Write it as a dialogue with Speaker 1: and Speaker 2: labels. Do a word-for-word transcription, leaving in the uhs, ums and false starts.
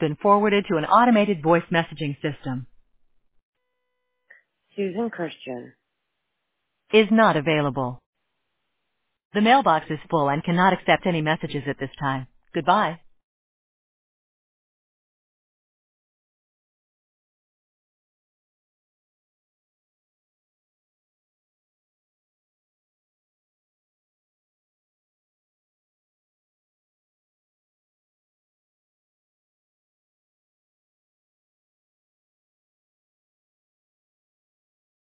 Speaker 1: been forwarded to an automated voice messaging system.
Speaker 2: Susan Christian
Speaker 1: Is not available. The mailbox is full and cannot accept any messages at this time. Goodbye.